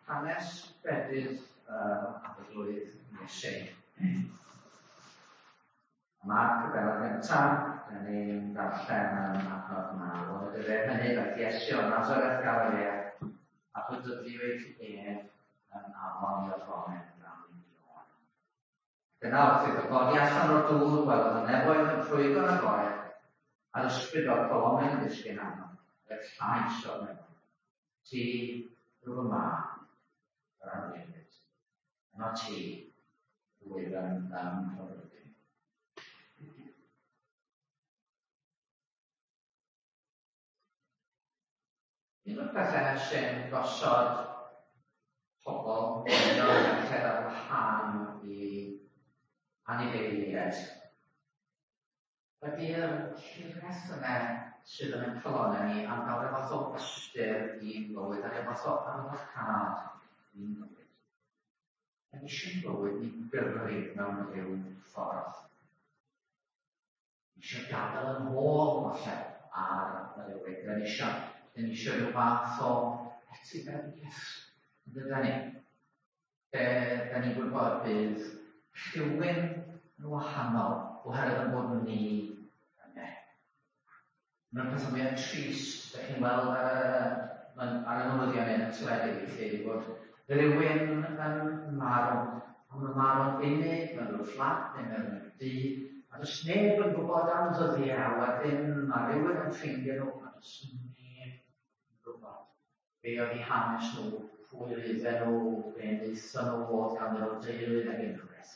hanes bedydd Abergwydd Iesu. Mae'r cyfenod gyntaf, da ni'n darllen yn adnod 9. Oedd y dyfed hynny beth Iesu o Nazareth Galilea, a chwydyddiwyd ef yn afon y fomen gan Ioan. Dyna wrth iddo godi allan o'r dŵr, gwelodd y nefoedd yn ffrwygo yn agored, a'r ysbryd o'r colomen yn ddisgyn arno, yr llais o'r nefoedd. Ti yw fy mam, yr anwynid. Yno ti, rwyf yn ymhorwyd. Un o'r bethau sy'n gosod pobl yn o'r lle ar wahân i anifeiliaid ydy'r llyfreth yna sydd yn ein colonna ni am gael ei fath o ystyr i'n bywyd ac ei fath o arwachad i'n bywyd. Yn eisiau'n bywyd ni gyrru mewn rhyw ffordd. Ni eisiau gadael yn ôl falle ar y rhywbeth. Yn eisiau rhyw fath o etifeddiaeth. Ydyn ni? Da ni'n gwybod bydd rhywun yn wahanol oherwydd yn bod ni yna. Mae'n pethau mwy trist, da chi'n weld ar y newyddion yn y teledu i chi, bod rhywun yn marw, ond yn marw'n unig mewn rhyw fflat neu mewn rhyw dŷ, a does neb yn gwybod am ddyddiau, a wedyn mae rhywun yn ffeindio nhw, a does neb yn gwybod be oedd eu hanes nhw, pwy rydden nhw, be wnaethon nhw fod gan nhw'r deulu neu unrhyw beth.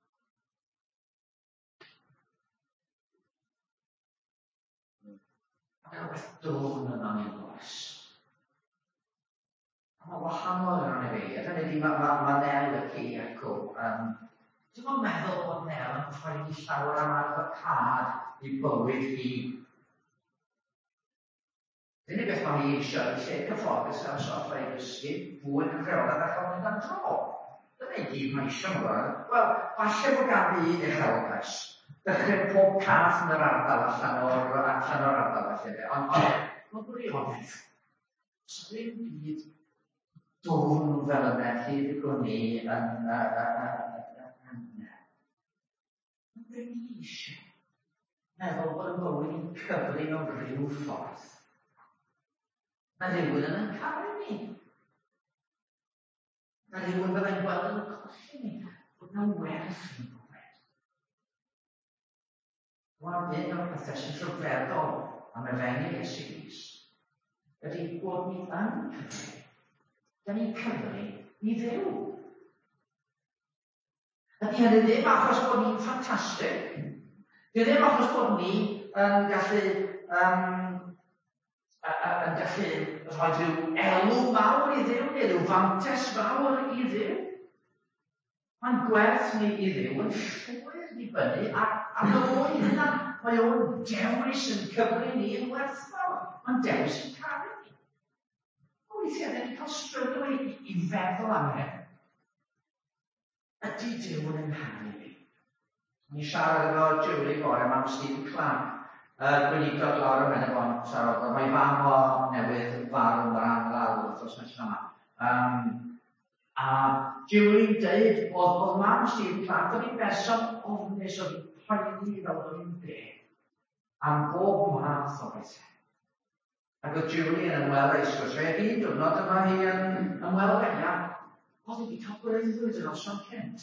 Mae rhywbeth drwm yna ni'n oes. Mae wahanol yn anifeiliaid. Hynny ydi, mae Nel y ci acw. Dwi'n meddwl bod Nel yn rhoi ni llawer am advocad i bywyd hi. Dyna beth mae hi eisiau i lle cyfforddus ar y soffa i gysgu, fwyd yn rheolad a chael mynd am dro. Dyna i gyd mae eisiau mwyn. Wel, falle bod gan fi uchelgais. Dechrau pob cath yn yr ardal allan o'r ardal felly. Ond mae'n gwirionedd. So ddim byd dwfn fel yna hyd y gwni yn Mae'n ni eisiau meddwl bod yn bywyd yn cyfru mewn rhyw ffordd. Mae rhywun yn caru ni. Mae rhywun byddai'n gweld yn colli ni. Bod yna werth yn bywyd. Wel, un o'r pethau sy'n rhyfeddol am efengyl Iesu Grist ydy bod ni yn cyfru. Da ni'n cyfru i Dduw. Ydy hynny ddim achos bod ni'n ffantastig. Ydy ddim achos bod ni yn gallu rhoi rhyw elw mawr i Dduw neu rhyw fantes fawr i Dduw. Mae'n gwerth ni i Dduw yn llwyr i fyny ar o'i hynna. Mae o'n dewis yn cyfru ni yn werthfawr. Mae'n dewis yn caru ni. Weithiau, da ni'n cael strygl i feddwl am hyn. Ydy Duw yn ngharu ni? Ni siarad efo Julie bore am Stephen Clark. Gweinidog lawr yn mynd o'n siarad. Mae fam o newydd farw ar lawr wrth nes yma. A Julie dweud oedd mam Stephen Clark oedd hi'n berson ofnus oedd hi'n poeni fel oedd hi'n beth am bob math o bethau. Ac oedd Julie yn ymweld â'i sgwrs. Fe un diwrnod yma hi yn ymweld â oedd hi wedi cael breuddwyd yn noson cynt.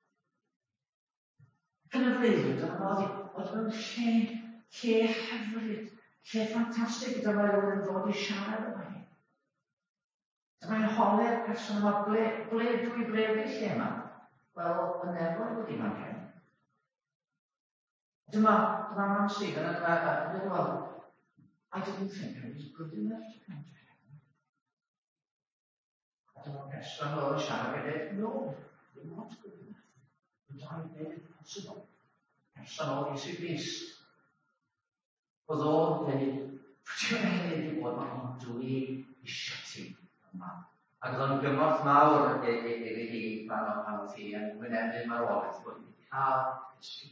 Ac yn y breuddwyd oedd yn lle hyfryd, lle ffantastig gyda mae rhywun yn dod i siarad yma hi. Dyma'n holi'r person yma ble dwi ble lle yma. Wel, y nefoedd wedi fan hyn. Dyma mam Stephen yn dweud, well, I didn't think I was good enough to come to heaven. A dyma'r person oedd yn siarad gyda, no, you're not good enough. But I made it possible. Person oedd Iesu Grist. Oedd o'n dweud, pwysig yn hynny wedi bod, mae o'n dwi eisiau ti yma. Ac oedd o'n gymorth mawr iddi hi pan oedd hi yn wynebu marwolaeth bod hi'n cael ysgrifennu.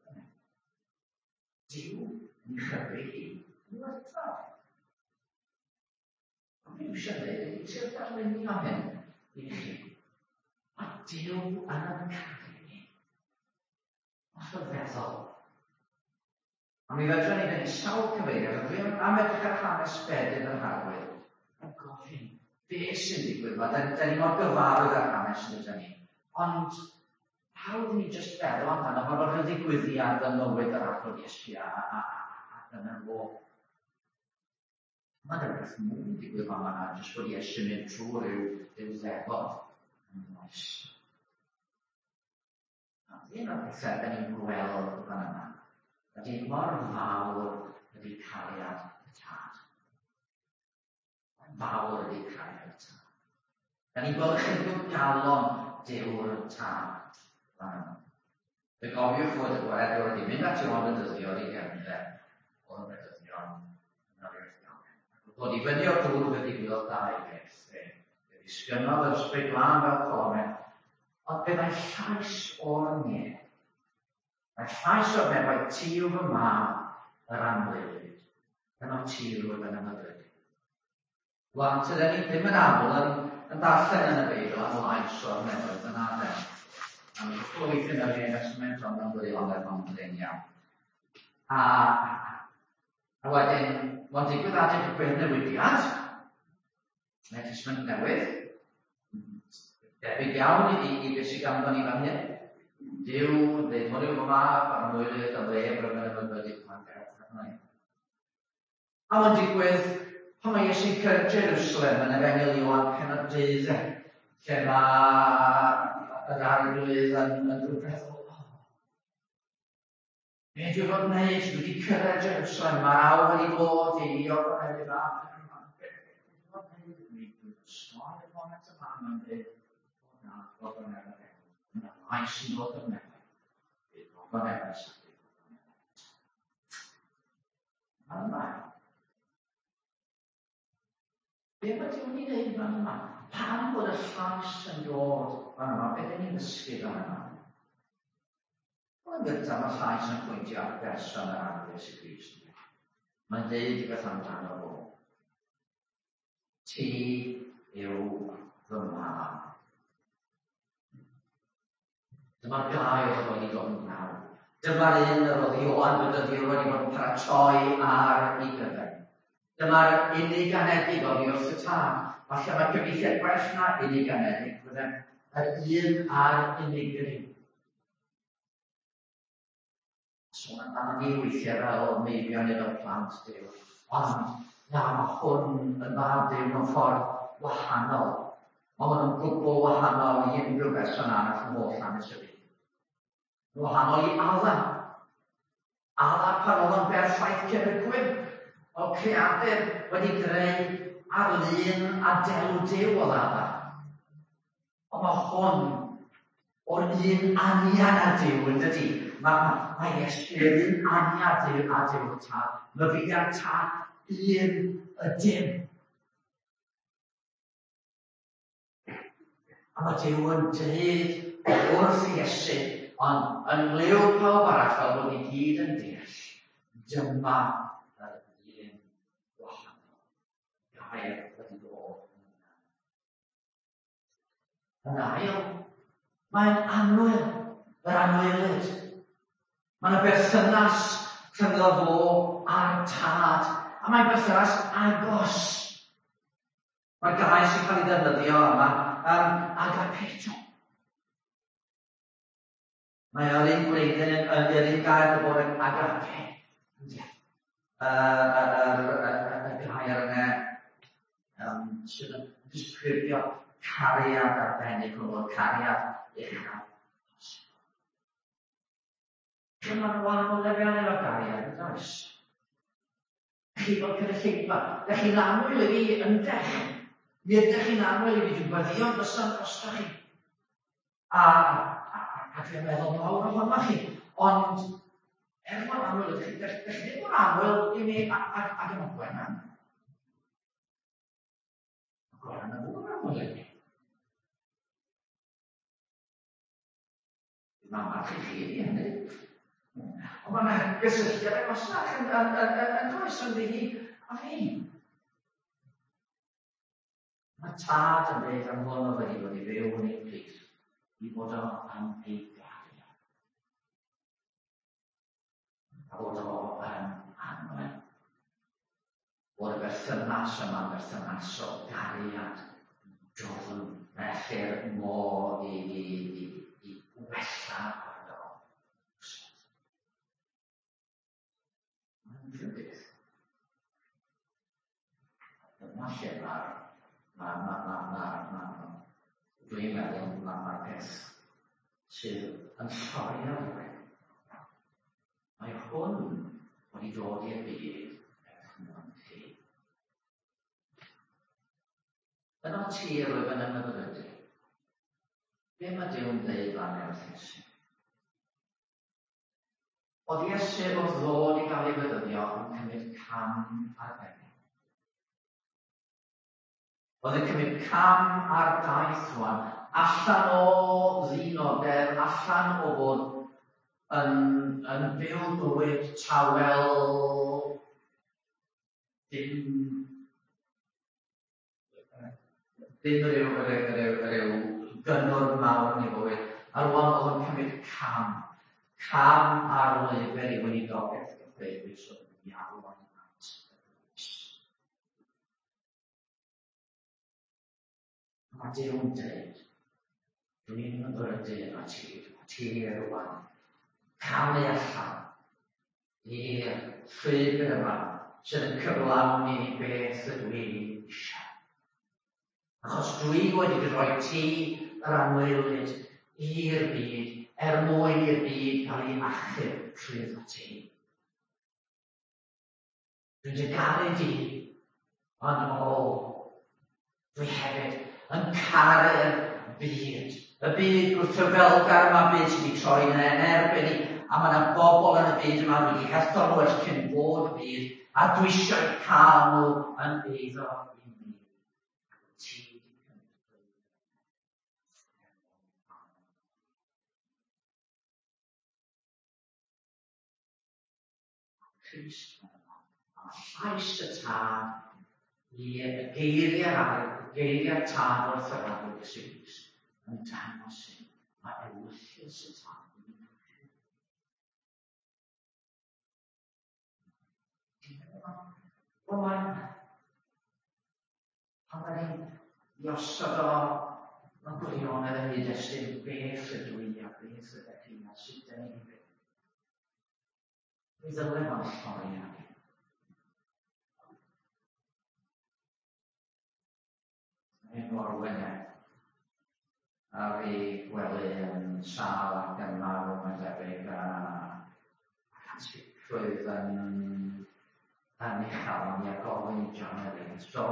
Duw yn chyfru hi yn werthfawr. Ond mi eisiau dweud, i ti'r darlunio hyn, i chi. Mae Duw yn caru ni. Os yw'n feddwl. A mi fedrwn ni fynd i sawl cyfeiriad, a am edrych ar hanes Bedydd yr Harwydd, yn gofyn, be sy'n digwydd yma? Da ni mor gyfarwydd ar hanes yn ydyn ni. Ond, hawdd ni jyst feddwl amdano fo bod yn ddigwyddiad yn mywyd yr Achos Iesu a dyna fo. Mae'n rhywbeth mwyn digwydd yma jyst bod Iesu mynd trwy ryw ddefod yn oes. Un o'r pethau da ni'n gweld fan yma ydy mor fawr ydy cariad y tad. Fawr ydy cariad y tad. Da ni'n gweld chydig o galon Duw'r tad fan yma. Fe gofiwch fod y gwared wedi mynd at Iwan y dyddiol i gefnder o'r bedyddion yn yr ardal. Bod i fyny o'r dŵr wedi gweld dau beth. Fe ddisgynnodd yr ysbryd glân fel comet, ond byddai llais o'r neb. Mae llais o'r neb oedd tiw fy mab yr anwylid, yno tiw yn ymwneud. Wan, tydyn ni ddim yn aml yn darllen yn y Beibl am lais o'r nefoedd yn adeg. A mi ddweud weithio yn yr un ysmynt ond yn gwylio'n yn iawn. A wedyn, mae'n digwydd adeg y gwirnewidiad, neu ysmynt newydd, debyg iawn i beth sy'n ganddo ni fan hyn. Duw, dweud hwn yw'r mab a'r mwylydd a lef rwy'n ymwneud pan gawth. A mae'n digwydd pan mae Iesu'n cyrraedd Jerusalem yn Efengyl Ioan Pennod 10, lle mae yr arglwydd yn rhywbeth be dwi'n fod wneud? Dwi wedi cyrraedd Jerusalem, mae'r awr wedi bod i o'r fab. Be dwi'n fod wneud? Dwi'n sloi y bonet y fan yn dweud, bod yn efo yna lais yn dod yn efo. Bod yn efo sy'n dweud. Yma. Be mae Duw'n ei wneud fan yma? Pam bod y llais yn dod fan yma? Be dyn ni'n ddysgu fan yma? Wel, yn gyntaf, mae llais yn pwyntio ar berson yr Arglwydd Iesu Grist. Mae'n deud beth amdano fo. Ti yw fy mab. Dyma'r gair oedd wedi dod yn nawr. Dyma'r un yr oedd Ioan Bedyddiwr wedi bod yn paratoi ar ei gyfer. Dyma'r unig anedig oedd i wrth y tân. Falle mae cyfeithiad gwell na unig anedig. Yr un a'r unigryw. Sôn amdano ni weithiau fel meibion neu fel plant Duw. Ond mae hwn yn fab Duw mewn ffordd wahanol. Ond maen nhw'n gwbl wahanol i unrhyw berson arall yn holl hanes y byd. Wahanol i Alan. Alan pan oedd yn berffaith Cebygwyn. O creadur wedi greu ar-lun a delw Duw o ddada. Ond mae hwn o'r un anian a Duw yn dydi. Mae Iesu'r un aniad Duw a Duw y tad. Mae fi ar tad un y dim. A mae Duw yn dweud wrth Iesu, ond yn liw pawb arall fel bod ni gyd yn deall. Dyma yr un wahanol. Gair wedi dod yn yna. Yn ail, mae'n anwyl, yr anwylyd. Mae'n berthynas rhyngddo fo a'r tad, a mae'n berthynas agos. Mae'r gair sy'n cael ei ddefnyddio yma, agapeto. Mae o'r un gwleidydd yn yr un gair o bod yn agape. Y gair yna sydd yn disgrifio cariad arbennig o fod cariad uchel. Mae'n wahanol lefel o'r cariad, yn oes? Chi bod cynulleidfa. Dych chi'n anwyl i fi yndech. Mi ydych chi'n anwyl i fi dwi'n gweddio bysa'n drosto chi. A dwi'n meddwl mawr o hwnna chi. Ond, mae'n anwyl i chi, dych chi ddim yn anwyl i mi ac yn ogwen. Ogwen yn fwy anwyl i mi. Mae'n marchu chi i hynny. Ond mae'n gysylltiad ag osnach yn does yn ddi a fi. Mae tad yn dweud am hwn o wedi bod i fyw yn ei plith, i fod o yn ei gariad. A fod o yn anwen. Bod y berthynas yma'n berthynas o gariad, drofn, felly'r modd i wella ar o. Mae'n rhywbeth. Dyma lle dwi'n meddwl mae'r peth sydd yn llai ar ddweud. Mae hwn wedi dod i'r byd mewn ti. Yno ti rwyf yn ymwybyddu. Be mae Duw'n dweud fan ewch Iesu? Oedd Iesu wrth ddod i gael ei fedyddio yn cymryd cam arbennig. Oedd yn cymryd cam ar daith rwan, allan o ddinodau, allan o fod yn byw bywyd tawel, ddim ryw gynnwr mawr yn ei bywyd, a rwan oedd yn cymryd cam ar lyfr i weinidogaeth gyffredus oedd yn iawn o'n mat. Mae Duw'n dweud, dwi'n ymwybyddu yma ti rwan, cael ei allan i'r llwybr yma sydd yn cyflawni beth ydw i eisiau. Achos dwi wedi rhoi ti yr anwylid i'r byd, mwyn i'r byd cael ei achub trwy ti. Dwi'n dy garu di, ond dwi hefyd yn caru'r byd. Y byd gwrthryfelgar yma, byd sydd wedi troi yn erbyn ni, a mae yna bobl yn y byd yma wedi hethol nhw eich cyn bod y byd, a dwi eisiau cael nhw yn eiddo i mi. Ti wedi cymryd. Crist yma, a llais y tad i geiriau tad wrth yr agor Crist yn dangos i mae ewyllus y tad yn mynd. Pan mae'n iosod o'n gwirionedd yn ei destun beth ydw i a beth ydych chi a sut dyn ni'n byw. Fe ddylem o'n lloi a fi. Mae'n gorwyneb. A fi gwely yn sal ac yn marw mae'n debyg a ansicrwydd yn uchel am i gofyn i John Elliot. So,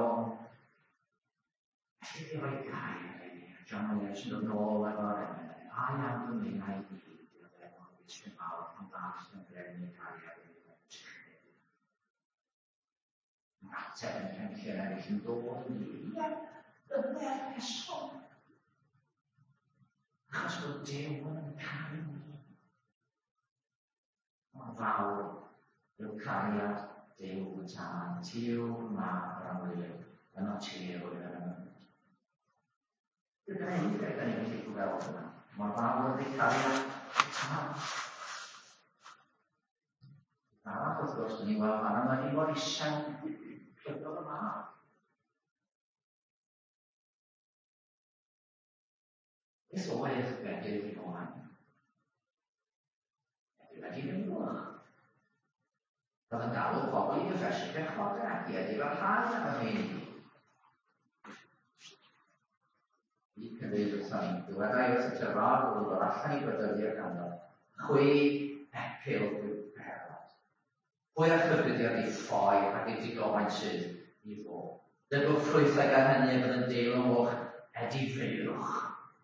felly fi roi gair i John Elliot sy'n dod nôl efo'r enw. A iawn yn mynd a'i byd, diolch efo'r wisg mawr pan das yn greu gair i Mae'r ateb yn penllyn eraill yn dod yn ni. Dyna'r person. Achos bod Duw yn caru ni. Mae'n fawr yw cariad Duw y tân. Tiw mab yr amwyliw yn o tiw yn ymwneud. Dyna ni beth da ni'n gallu gweld yma. Mae'n fawr yw cariad y tân. Arall wrth gwrs, dyn ni weld fan yma hi fod isel clydodd y mab. Beth oedd Bedydd i Owen? Bedydd wedi mynd mwch. Roedd yn galw pobl i gyffesu bechod ac i ydy fel rhai am y hyn. I cyfeirio wrthyn ni, diweddai wrth y tyfod oedd o'r allan i bydyddi'r ganddo. Chwi epil gwybod. Pwy a chyfridiad i ffoi ac i digofain sydd i fod. Dydwch ffrwythau gan hynny bydd yn deil o mwch edi feirwch.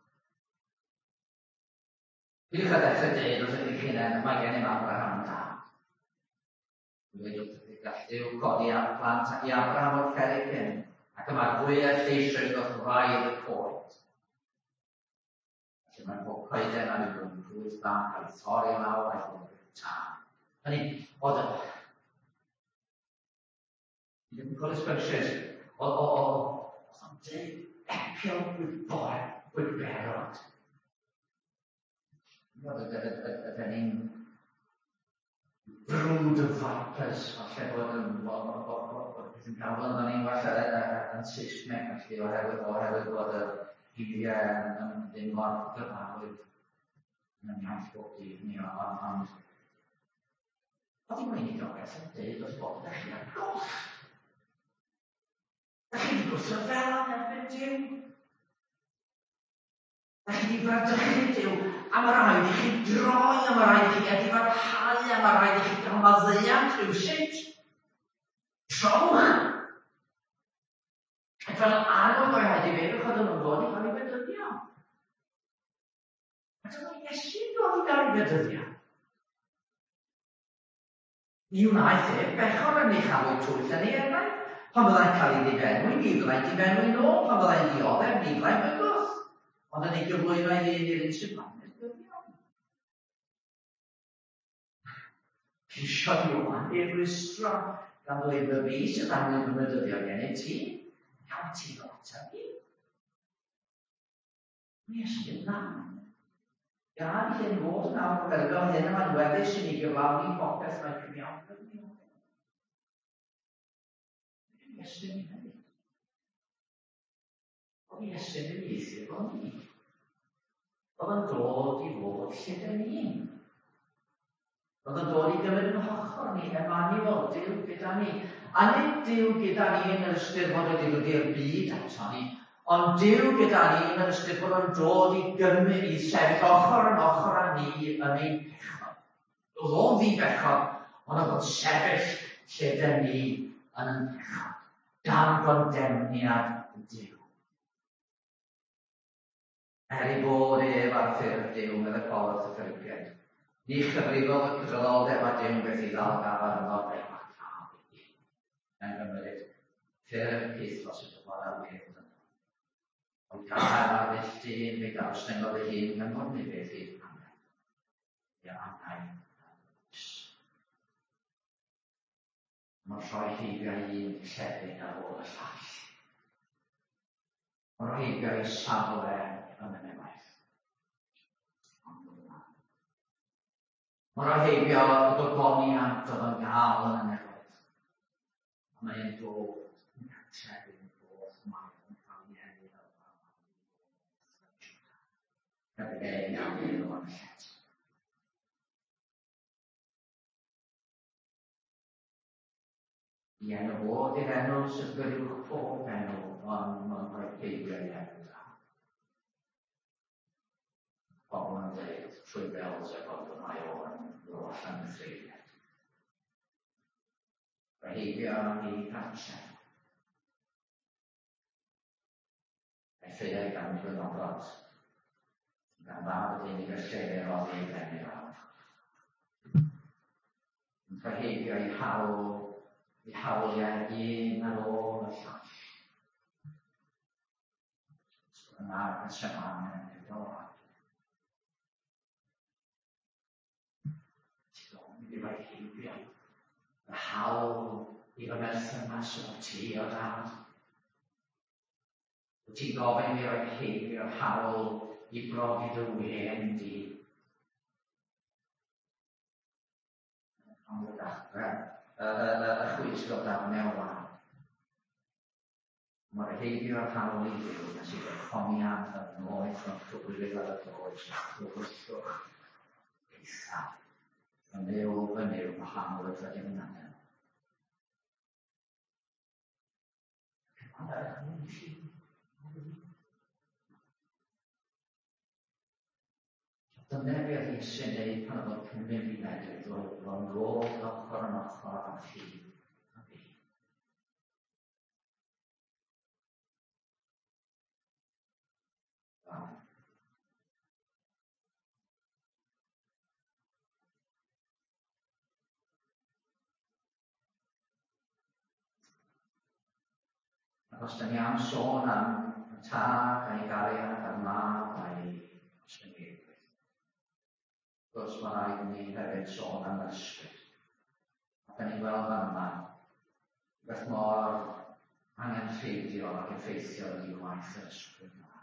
Dwi'n cael dechrau dweud wrth ydych chi'n mae gen i Abraham da. Dwi'n dweud wrth ydych gallu codi ar plant ac i Abraham o'r cerig hyn, ac yma'r fwyaf lleisiau wrth rhaidd y coed. Felly mae'n bod coeden ar yw'n ffrwyth dan cael ei thori lawr a'i fod yn tân. Hynny, oedd y... Dwi'n cwrdd sbyrsiys, oedd epio gwyberod. Ydyn ni'n brwd y vipers, falle bod yn gael yn ni'n falle yn Saesneg, felly oherwydd bod y geiriau yn ddim mor gyfarwydd yn iaith bob dydd ni, ond oedd hi'n gwneud ogeth yn dweud os bod ydych chi ar goll. Ydych chi wedi gwrsio fel yn erbyn Duw. Ydych chi wedi gwrando Duw, a mae rhaid i chi droi, a mae rhaid i chi edifarhau, a mae rhaid i chi gael maddeuant rhywsut. Trowch. Ac fel arwydd o'i rhaid i fe, oedd nhw'n dod i gael ei bedyddio. A dyma Iesu'n dod i gael ei bedyddio. Ni wnaeth bechod yn ei chafwyd trwyll yn ei erau. Pan byddai'n cael ei ddifenwi, ni fyddai'n ddifenwi nôl. Pan byddai'n dioddef, ni fyddai'n bygwth. Ond yn ei gyflwyno ei ddyn i'r un sy'n blaned dyddion. Cisio Ioan ei rwystro gan ddweud y fi sydd angen yn y dyddion gen i ti. Iawn ti ddota fi. Mi ysgrifennu na. Gan hyn fod nawr fel hyn yma'n weddus i ni gyflawni popeth mae'n cyfiawn gyda. Iesu'n ei hynny. Oedd Iesu'n ei eithir fel ni. Oedd yn dod i fod lle dyn ni. Oedd yn dod i gymryd yn hollol ni, Emmanuel, Duw gyda ni. A nid Duw gyda ni yn yr ystyr fod y Duw di'r byd ato ni, ond Duw gyda ni yn yr ystyr bod yn dod i gymryd i sefyll ochr yn ochr â ni yn ein pechod. Oedd o'n ddi bechod, ond oedd o'n sefyll lle dyn ni yn ein pechod. Dan gondemniad Duw. Er i bod ar ffurf Duw med y ffordd y ffyrged. Ni chyfrifodd y cydroldeb a Duw beth i ddal gafod yn ddod eich ma'n cael i. Yn gymryd ffurf cythlos y dyfod ar wedd yn. Ond gael ar ddillti fe gael styngodd ei hun gan bod ni beth i'r panel. Ia anau. Mae'n rhoi heibio i un llefyn ar ôl y llall. Mae'n rhoi heibio i safle yn y newaith. Mae'n rhoi heibio y gogoniant oedd yn gael yn y newaith. Mae'n dod yn cartref yn dod maen yn cael ei hynny fel maen. Gyda ei iawn yn o'n llet. I enw fod i'r enw sydd gyrwch pob enw, ond mae'n rhoi heibio i enw da. Pobl yn dweud trwy bels e bod yn mae o'n roll yn y ffeiliad. Rhoi heibio i gartref. Ei ffeiliad gan gwynodod. Gan fawr ydyn ni'n lle roedd ei benni fawr. Rhoi heibio i hawliau un ar ôl y llall. Yna yn sefan yn ydw. Ti'n rhoi heibio y hawl i fy merthynas o ti o dan. Wyt ti'n gofyn i roi heibio'r hawl i brofi dy wen di. Ond y dachrau, y chwysgol dan mewn. Mae'r heibio'r hawl i Duw yn sydd yn ffoniad yn oeth o'n llwybyr ar y does, llwybyllwch, eitha, yn fyw, mae hawl y dydyn yn anael. Dyna beth Iesu'n neud pan oedd o'n cymryd i medru ddod o'n ddod ochr yn ochr â chi a fi. Ac os da ni am sôn am y tad a'i gariad a'r mab a'i ysgrifennu. Gwrs mae rhaid ni hefyd sôn am ysgrif. Ac yn ei gweld yma, beth mor angenrheidiol ac effeithiol i waith yr ysbryd yma.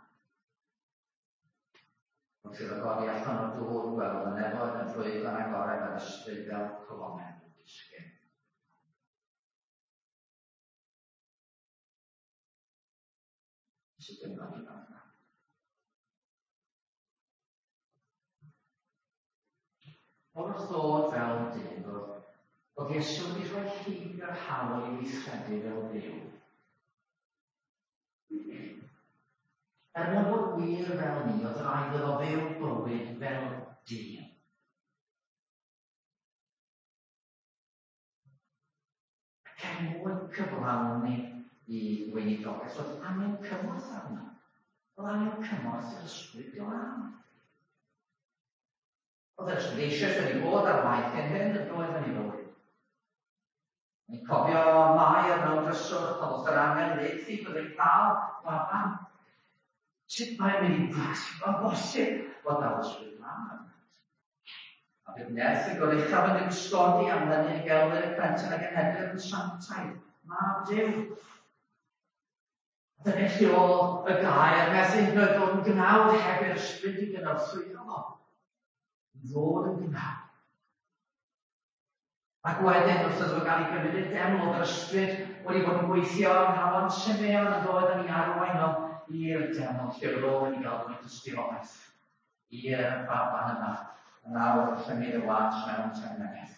Wrth i'r agori allan o'r dŵr gweld yn efoedd yn llwyd yn agored ar ysbryd fel colomen yn disgyn. Sut yw'n gwneud yna? O'r ddod fel dyn, oedd Iesu wedi rhoi hyd i'r hawl i weithredu fel Dduw. Mwyn bod wir fel ni, oedd rhaid iddo fyw bywyd fel dyn. Ac mwyn cyflawn ni i weinidogaeth, oedd angen cymorth arno. Oedd angen cymorth yr ysbryd glân. Oedd yr ysbryd eisiau sy'n ei bod ar waith gen hyn yn doedd yn ei bywyd. Ni'n cofio mai ar mewn dryswch, oedd yr angen leithi byddai'n cael baban. Sut mae'n mynd i bwysig? Mae'n bosib bod dal ysbryd glân. A bydd nerth yn goruchaf yn ymsgodi am hynny yn gelwyr y plentyn ac yn edrych yn siantaidd. Mab Duw. Dyna chi o y gair methu'n dod yn gnawd heb i'r ysbryd i gynorthwyd o. Ddod yn gnawd. Ac wedyn, wrth ydw gael ei gymryd i'r deml, oedd yr ysbryd wedi bod yn gweithio yn Hafan Simeon yn dod yn ei arwain o i'r deml, lle roedd yn ei gael dwi'n dystiolaeth i'r baban yma yn awr llymyd y wad mewn teneriaeth.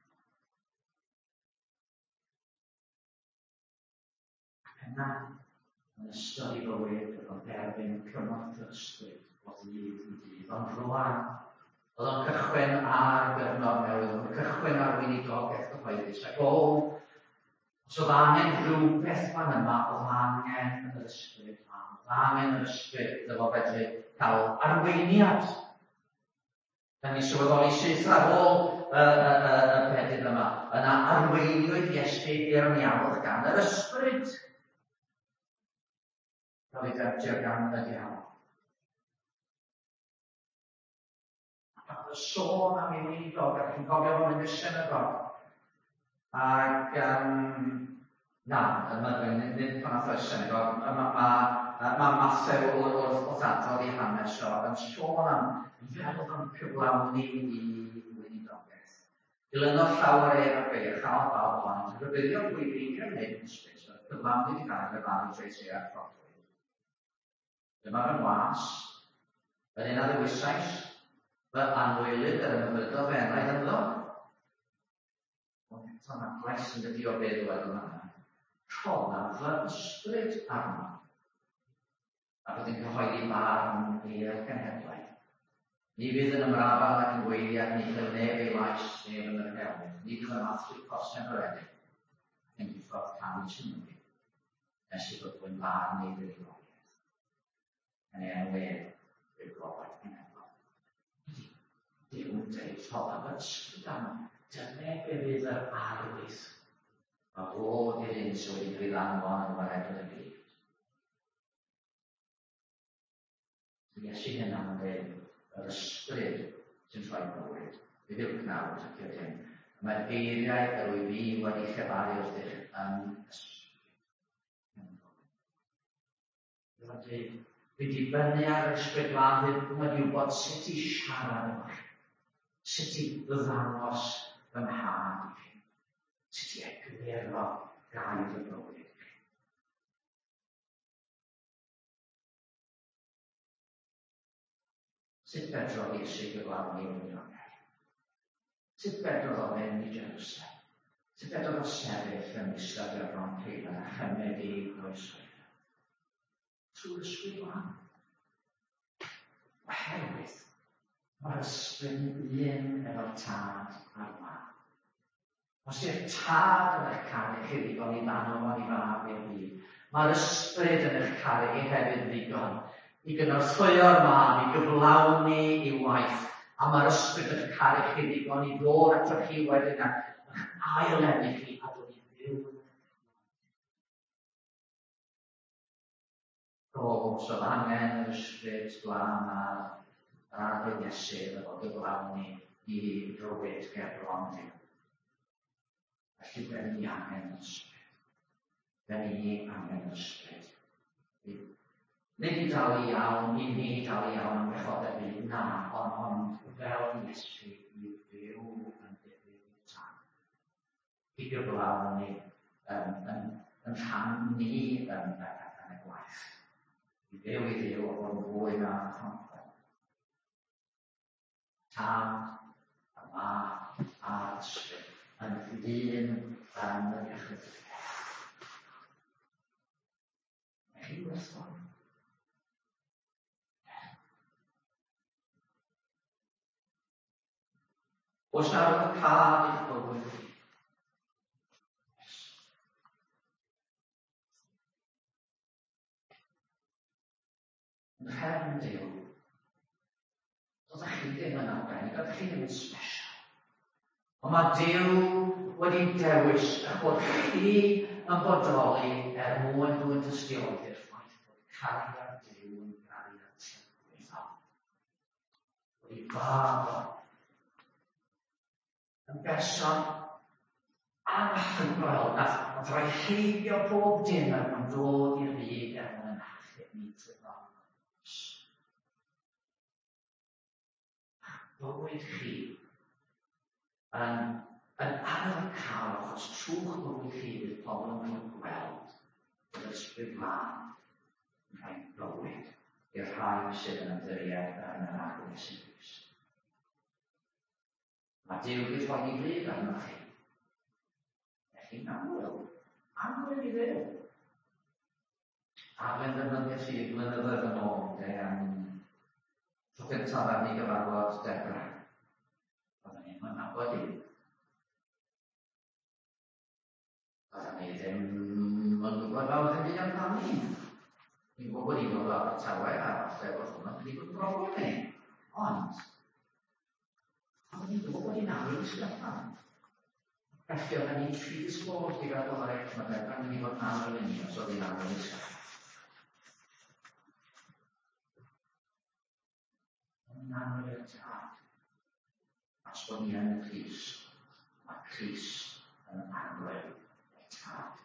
Ac yna, yn ystod i bywyd, oedd derbyn cymorth yr ysbryd o ddydd i dydd, ond rwan, oedd o'n cychwyn ar gyfnod newydd, oedd o'n cychwyn ar weinidogaeth cyhoeddus. Ac os oedd angen rhywbeth fan yma, oedd angen yr ysbryd. Oedd angen yr ysbryd iddo fedru cael arweiniad. Da ni sylweddoli syth ar ôl y pedid yma. Yna arweiniwyd Iesu i'r miawdd gan yr ysbryd. Cael ei ddefnyddio gan y diawl. Sôn am ei weinidogaeth, ac yn cofio fo'n mynd y synagog. Ac, na, nid pan ath o'r synagog, mae Mathew wrth adrodd i hanes o, yn sôn am fel oedd o'n cyflawni i weinidogaeth. Dilynodd llawer ar beir, chael bawb ond, rybuddio gwirion'r wneud yn ysbryd, cyflawni i gael y fan Tracy a'r fforddwyd. Dyma fe'n was, yn un ar ddewisais, fy anwylyd yr ymwyldo fenraidd ynddo. Ond eto yna gles yn dydi o beth wedi yma. Rhona fy ysbryd arno. A bydd yn cyhoeddi barn i'r genhedlaeth. Ni fydd yn ymrafal ac yn gweiliad, ni fydd neb ei lais neb yn yr helwydd. Ni fydd yn athru cosem yr edrych. Yn gyffordd cam i symud. Nes i bod yn barn i ddirioliaeth. Yn ei enwedd i'r gofaith genhedlaeth. Dyw yn dweud, rhodd am ysbryd am, dyna be fydd yr arwydd. Mae fod i'r un sydd wedi cael ei ddanfon yn waredol y byd. Iesu hynna yn dweud, yr ysbryd sy'n rhoi bywyd, bydd yw'r gnawd ac ydyn. Mae'r geiriau yr wyf fi wedi llefaru wrth eich yn ysbryd. Bydd i fyny ar yr ysbryd glân, bydd wedi wybod sut i siarad yma. Sut i ddangos fy mhad i chi. Sut i egluro gael y bywyd i chi. Sut fedrodd Iesu gyflawni i weinidogaeth? Sut fedrodd o fynd i Jerusalem? Sut fedrodd o sefyll yn eistedd i'r bron Ceilion a chymryd i groeswyr? Trwy'r ysbryd glân. Oherwydd, mae'r ysbryd un efo'r tad a'r mab. Os yw'r tad yn eich caru chi ddigon i ddanfon i fab i'r byd, mae'r ysbryd yn eich caru chi hefyd ddigon i gynorthwyo'r mab, i gyflawni i waith, a mae'r ysbryd yn eich caru chi ddigon i ddod ato chi wedyn a'ch ail-enni chi a dod i fyw. Os oedd angen yr ysbryd glân a'r bydd Iesu efo gyflawni i rywyd ger bron Duw. Felly beth ni angen yr ysbryd. Dan ni angen ysbryd. Nid i dalu iawn, i ni dalu iawn am bechod y byd, na, ond fel Iesu i fyw yn difyr i tan. Pidio glaw ni yn rhan ni yn y gwaith. I fyw i ddiw o fod yn fwy na confed. Tad, a mab, a'r ysbryd, yn ddyn yn y iechyd. Chi wrthon. Oes na rhywbeth cad i'ch bywyd chi? Yn rhefn Duw, doeddech chi ddim yn arbennig, doeddech chi ddim yn special. Ond mae Duw wedi dewis eich bod chi yn bodoli mwyn nhw'n dystioldi'r ffaith bod cariad Duw yn cariad tywyddol. Wedi fawr yn berson anhygoel, nath rhoi heibio bob dim yn dod i'r byd mwyn achub ni trwy'r bywyd chi yn arfer cael achos trwch bywyd chi bydd pobl yn cael gweld bod ysbryd lan yn rhoi bywyd i'r rhai sydd yn ymddiried yn yr agwedd sy'n bwys. Mae Duw wedi rhoi i bryd arno chi. Chi'n amwyl i ddew. A fe'n ddefnyddio chi blynyddoedd yn ôl, tro gyntaf ar ni gyfarfod Debra. Oedden ni ddim yn nabod i. Oedden ni ddim yn gwybod fel ydym byd amdani. Ni'n gwybod bod ni'n dod o'r Abertawe a falle bod hwnna'n wedi bod broblem ni. Ond, oedden ni'n gwybod bod ni'n awr i sgryfan. Felly oedden ni'n tri disgwyl i gael o'r eich mae Debra yn mynd i fod yn awr i ni os oedd hi'n awr i sgryfan. Yn awr i'r tad. Os bod ni yn y Crist, mae Crist yn arwyl y tad.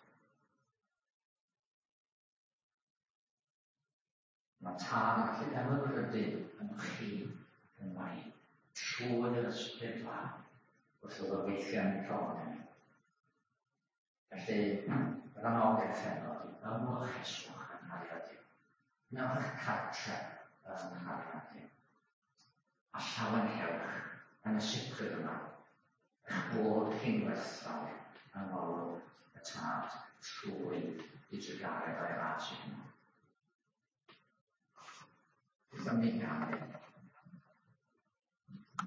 Mae tad yn gallu ymwybrydu yn chi yn mai trwy'r ysbryd lan wrth oedd o weithio yn profion. Felly, yr anogaeth heno di, ymwch eswch yn hariad i. Wnewch eich cartre yn hariad i. A llawen hewch yn y sicrwydd yma, eich bod chi'n werthfawr yn olwg y tad trwy i drwygaredd o'i ras i hynny. Bydd yn mynd am